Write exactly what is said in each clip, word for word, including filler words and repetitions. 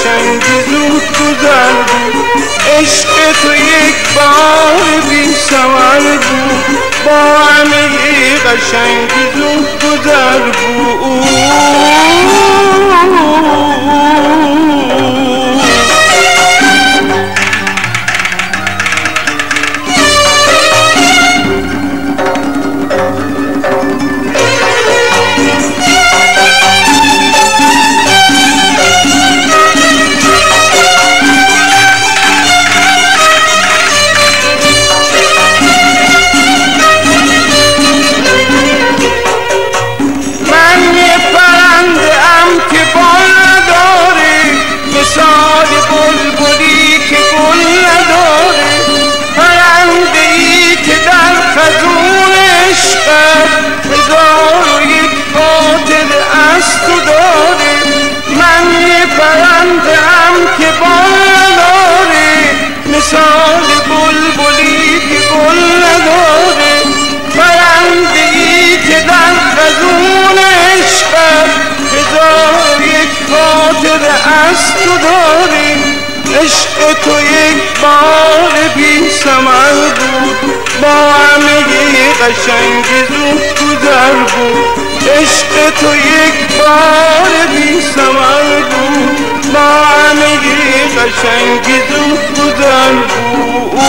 قشنگی زود گذر بود. عشق تو یک بار بی ثمر بود، با همه قشنگی زود گذر بود. مثال بلبلی که گل نداره، پرنده ای که در خزون عشقت هزار و یک خاطره از تو داره. من یه پرنده ام که بال نداره، مثال بلبلی که گل نداره، پرنده ای که در خزون عشقت هزار و یک خاطره از تو داری. عشق تو یک بار بی ثمر بود، با همه قشنگی زود گذر بود. عشق تو یک بار بی ثمر بود، با همه قشنگی زود گذر بود.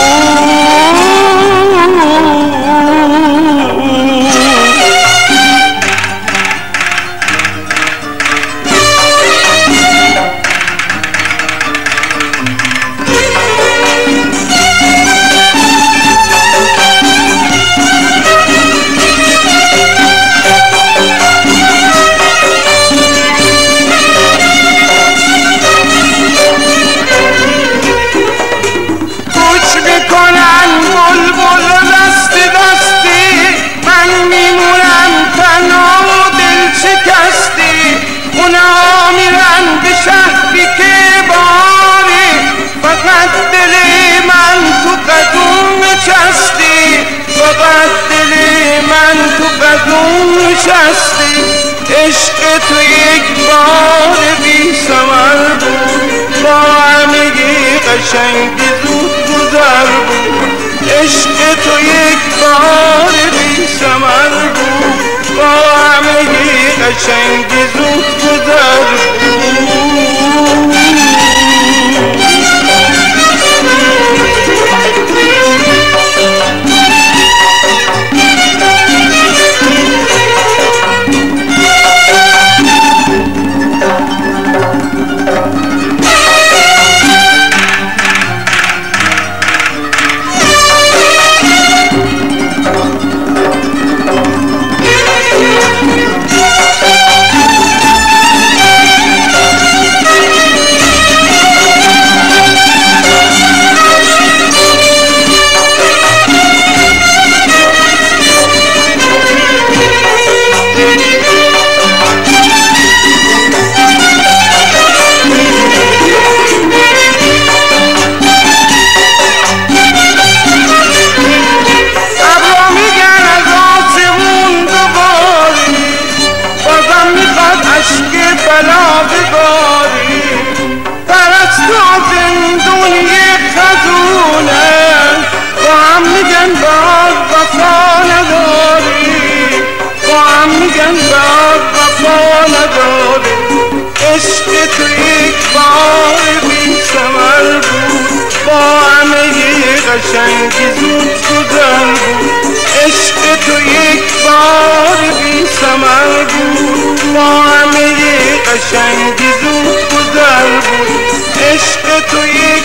نشستی. عشق تو یک بار بی ثمر بود، با همه قشنگی زود گذر بود. عشق تو یک بار بی ثمر بود، با همه قشنگی زود گذر بود. عشق تو یک بار بی ثمر بود، با همه قشنگی زود گذر بود. عشق تو یک بار بی ثمر بود، با همه قشنگی زود گذر بود. عشق تو یک